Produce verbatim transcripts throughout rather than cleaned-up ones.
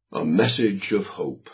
A message of hope.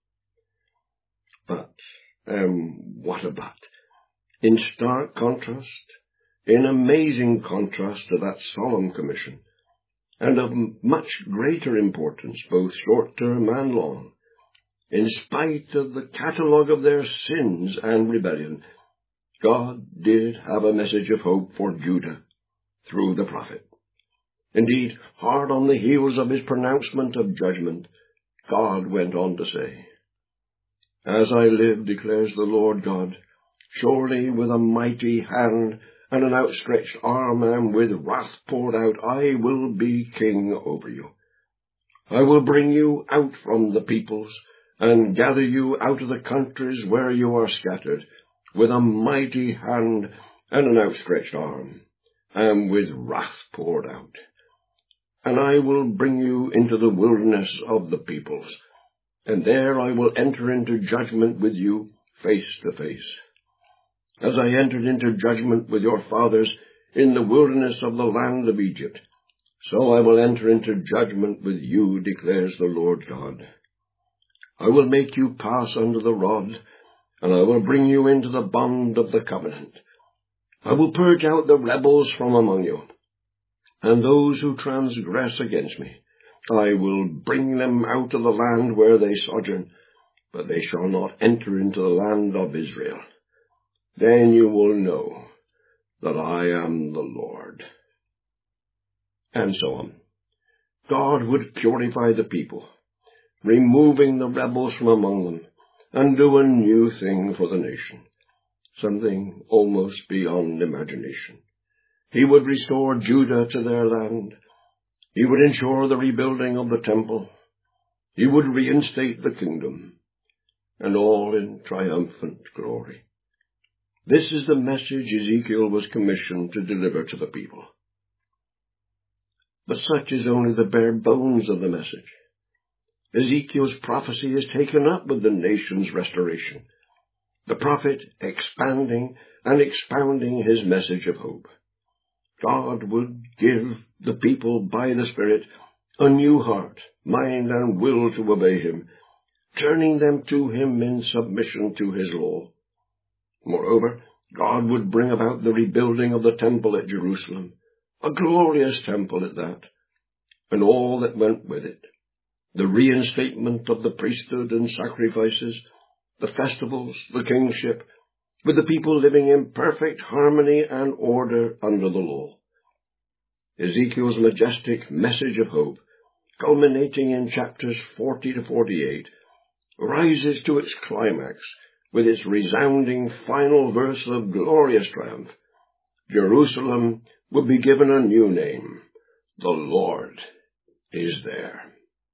But, um, what a but. In stark contrast, in amazing contrast to that solemn commission, and of much greater importance, both short-term and long, in spite of the catalogue of their sins and rebellion, God did have a message of hope for Judah through the prophet. Indeed, hard on the heels of his pronouncement of judgment, God went on to say, "As I live, declares the Lord God, surely with a mighty hand and an outstretched arm and with wrath poured out, I will be king over you. I will bring you out from the peoples and gather you out of the countries where you are scattered, with a mighty hand and an outstretched arm, and with wrath poured out. And I will bring you into the wilderness of the peoples, and there I will enter into judgment with you face to face. As I entered into judgment with your fathers in the wilderness of the land of Egypt, so I will enter into judgment with you, declares the Lord God. I will make you pass under the rod, and I will bring you into the bond of the covenant. I will purge out the rebels from among you, and those who transgress against me. I will bring them out of the land where they sojourn, but they shall not enter into the land of Israel. Then you will know that I am the Lord." And so on. God would purify the people, removing the rebels from among them, and do a new thing for the nation, something almost beyond imagination. He would restore Judah to their land. He would ensure the rebuilding of the temple. He would reinstate the kingdom, and all in triumphant glory. This is the message Ezekiel was commissioned to deliver to the people. But such is only the bare bones of the message. Ezekiel's prophecy is taken up with the nation's restoration, the prophet expanding and expounding his message of hope. God would give the people by the Spirit a new heart, mind, and will to obey him, turning them to him in submission to his law. Moreover, God would bring about the rebuilding of the temple at Jerusalem, a glorious temple at that, and all that went with it, the reinstatement of the priesthood and sacrifices, the festivals, the kingship, with the people living in perfect harmony and order under the law. Ezekiel's majestic message of hope, culminating in chapters forty to forty-eight, rises to its climax with its resounding final verse of glorious triumph. Jerusalem will be given a new name. The Lord is there.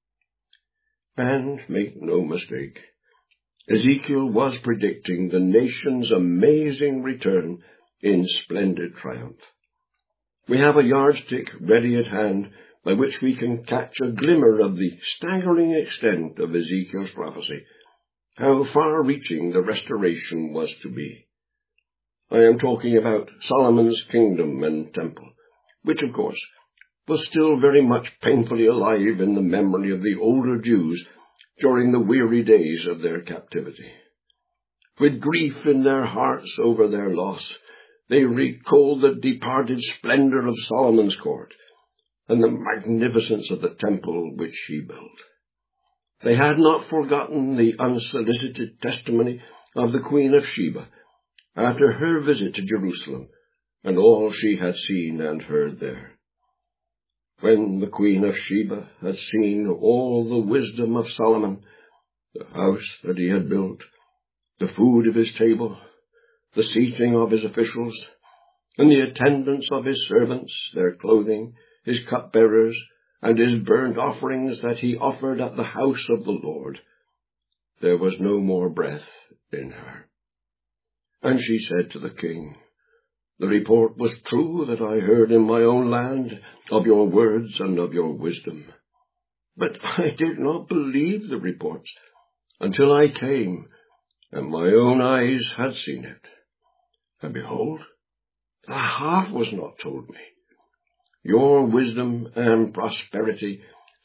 And make no mistake, Ezekiel was predicting the nation's amazing return in splendid triumph. We have a yardstick ready at hand by which we can catch a glimmer of the staggering extent of Ezekiel's prophecy, how far-reaching the restoration was to be. I am talking about Solomon's kingdom and temple, which, of course, was still very much painfully alive in the memory of the older Jews during the weary days of their captivity. With grief in their hearts over their loss, they recalled the departed splendor of Solomon's court and the magnificence of the temple which he built. They had not forgotten the unsolicited testimony of the Queen of Sheba after her visit to Jerusalem and all she had seen and heard there. When the Queen of Sheba had seen all the wisdom of Solomon, the house that he had built, the food of his table, the seating of his officials, and the attendance of his servants, their clothing, his cupbearers, and his burnt offerings that he offered at the house of the Lord, there was no more breath in her. And she said to the king, "The report was true that I heard in my own land of your words and of your wisdom. But I did not believe the reports until I came, and my own eyes had seen it. And behold, the half was not told me. Your wisdom and prosperity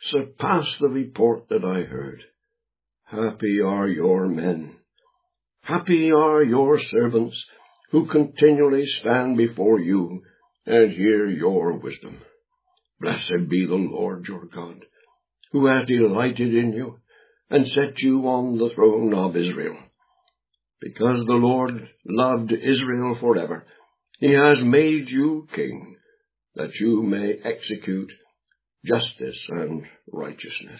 surpass the report that I heard. Happy are your men. Happy are your servants, who continually stand before you and hear your wisdom. Blessed be the Lord your God, who has delighted in you and set you on the throne of Israel. Because the Lord loved Israel forever, he has made you king, that you may execute justice and righteousness.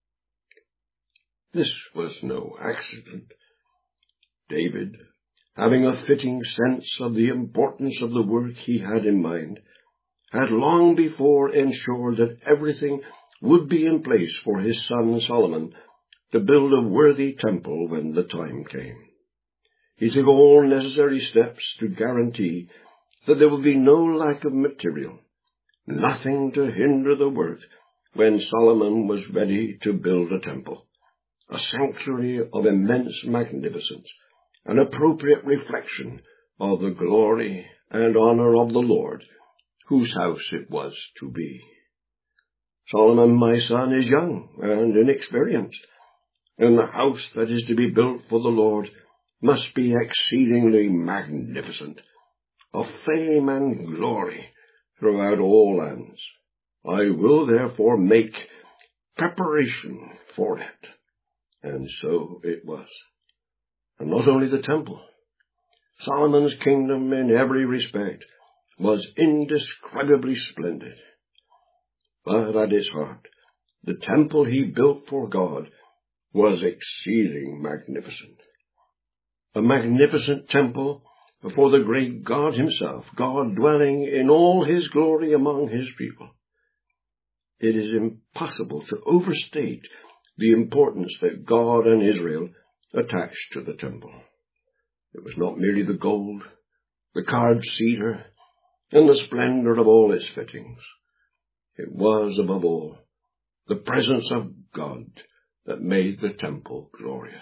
This was no accident. David, having a fitting sense of the importance of the work he had in mind, had long before ensured that everything would be in place for his son Solomon to build a worthy temple when the time came. He took all necessary steps to guarantee that there would be no lack of material, nothing to hinder the work when Solomon was ready to build a temple, a sanctuary of immense magnificence, an appropriate reflection of the glory and honor of the Lord, whose house it was to be. Solomon, my son, is young and inexperienced, and the house that is to be built for the Lord must be exceedingly magnificent, of fame and glory throughout all lands. I will therefore make preparation for it. And so it was. And not only the temple. Solomon's kingdom in every respect was indescribably splendid. But at its heart, the temple he built for God was exceeding magnificent. A magnificent temple for the great God himself, God dwelling in all his glory among his people. It is impossible to overstate the importance that God and Israel attached to the temple. It was not merely the gold, the carved cedar, and the splendor of all its fittings. It was, above all, the presence of God that made the temple glorious.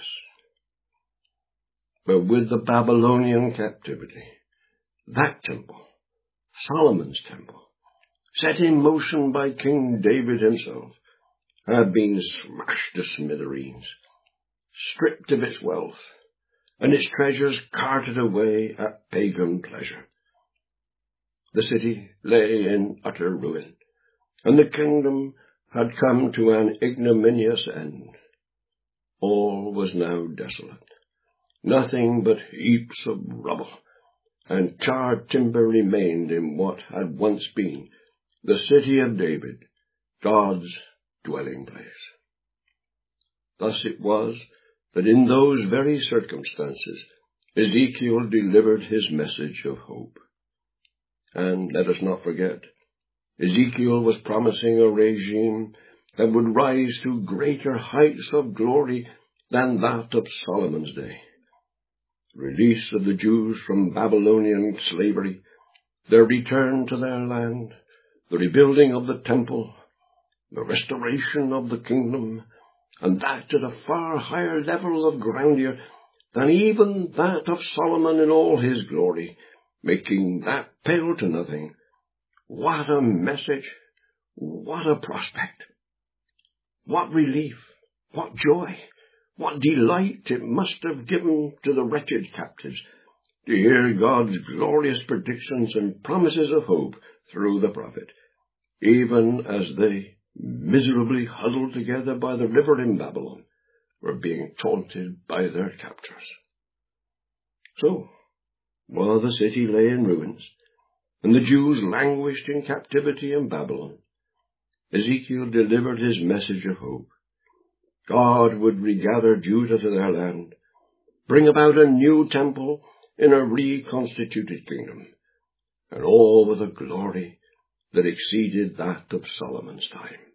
But with the Babylonian captivity, that temple, Solomon's temple, set in motion by King David himself, had been smashed to smithereens, stripped of its wealth, and its treasures carted away at pagan pleasure. The city lay in utter ruin, and the kingdom had come to an ignominious end. All was now desolate. Nothing but heaps of rubble and charred timber remained in what had once been the city of David, God's dwelling place. Thus it was that in those very circumstances Ezekiel delivered his message of hope. And let us not forget, Ezekiel was promising a regime that would rise to greater heights of glory than that of Solomon's day. Release of the Jews from Babylonian slavery, their return to their land, the rebuilding of the temple, the restoration of the kingdom, and that at a far higher level of grandeur than even that of Solomon in all his glory, making that pale to nothing. What a message! What a prospect! What relief! What joy! What delight it must have given to the wretched captives to hear God's glorious predictions and promises of hope through the prophet, even as they, miserably huddled together by the river in Babylon, were being taunted by their captors. So, while the city lay in ruins, and the Jews languished in captivity in Babylon, Ezekiel delivered his message of hope. God would regather Judah to their land, bring about a new temple in a reconstituted kingdom, and all with a glory that exceeded that of Solomon's time.